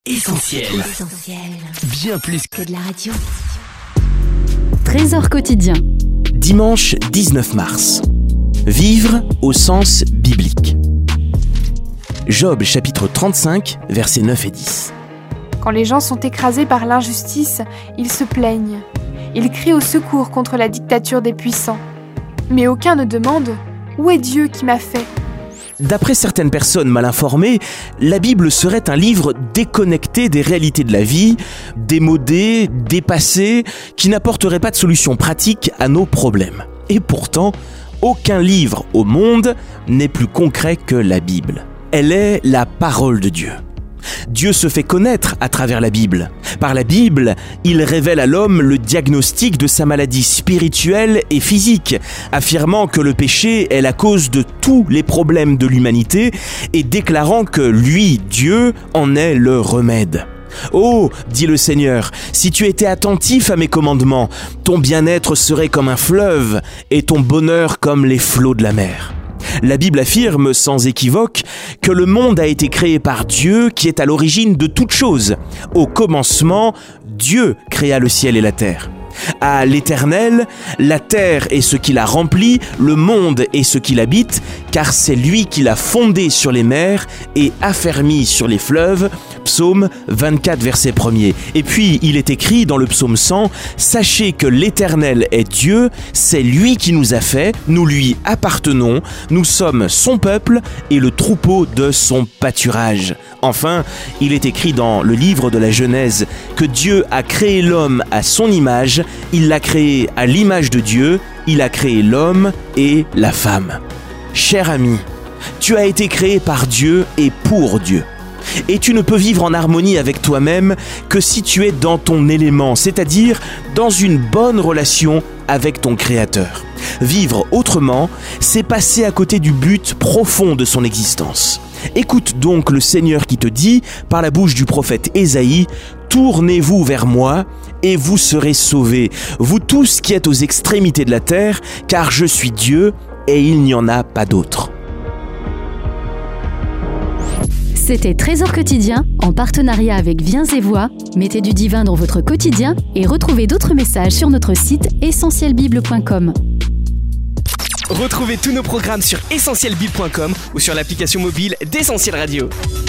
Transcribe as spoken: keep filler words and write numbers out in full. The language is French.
Essentiel. Essentiel. Bien plus que de la radio. Trésor quotidien. Dimanche dix-neuf mars. Vivre au sens biblique. Job chapitre trente-cinq, versets neuf et dix. Quand les gens sont écrasés par l'injustice, ils se plaignent. Ils crient au secours contre la dictature des puissants. Mais aucun ne demande « Où est Dieu qui m'a fait ?» D'après certaines personnes mal informées, la Bible serait un livre déconnecté des réalités de la vie, démodé, dépassé, qui n'apporterait pas de solution pratique à nos problèmes. Et pourtant, aucun livre au monde n'est plus concret que la Bible. Elle est la parole de Dieu. Dieu se fait connaître à travers la Bible. Par la Bible, il révèle à l'homme le diagnostic de sa maladie spirituelle et physique, affirmant que le péché est la cause de tous les problèmes de l'humanité et déclarant que lui, Dieu, en est le remède. « Oh, dit le Seigneur, si tu étais attentif à mes commandements, ton bien-être serait comme un fleuve et ton bonheur comme les flots de la mer. » La Bible affirme sans équivoque que le monde a été créé par Dieu qui est à l'origine de toutes choses. Au commencement, Dieu créa le ciel et la terre. À l'Éternel, la terre est ce qui la remplit, le monde est ce qui l'habite, car c'est lui qui l'a fondé sur les mers et affermi sur les fleuves. Psaume vingt-quatre, verset premier. Et puis, il est écrit dans le psaume cent, « Sachez que l'Éternel est Dieu, c'est lui qui nous a fait, nous lui appartenons, nous sommes son peuple et le troupeau de son pâturage. » Enfin, il est écrit dans le livre de la Genèse que Dieu a créé l'homme à son image, il l'a créé à l'image de Dieu, il a créé l'homme et la femme. Cher ami, tu as été créé par Dieu et pour Dieu. Et tu ne peux vivre en harmonie avec toi-même que si tu es dans ton élément, c'est-à-dire dans une bonne relation avec ton Créateur. Vivre autrement, c'est passer à côté du but profond de son existence. Écoute donc le Seigneur qui te dit, par la bouche du prophète Ésaïe, « Tournez-vous vers moi et vous serez sauvés, vous tous qui êtes aux extrémités de la terre, car je suis Dieu et il n'y en a pas d'autre. » C'était Trésor quotidien, en partenariat avec Viens et Voix. Mettez du divin dans votre quotidien et retrouvez d'autres messages sur notre site essentiel bible point com. Retrouvez tous nos programmes sur essentiel bible point com ou sur l'application mobile d'Essentiel Radio.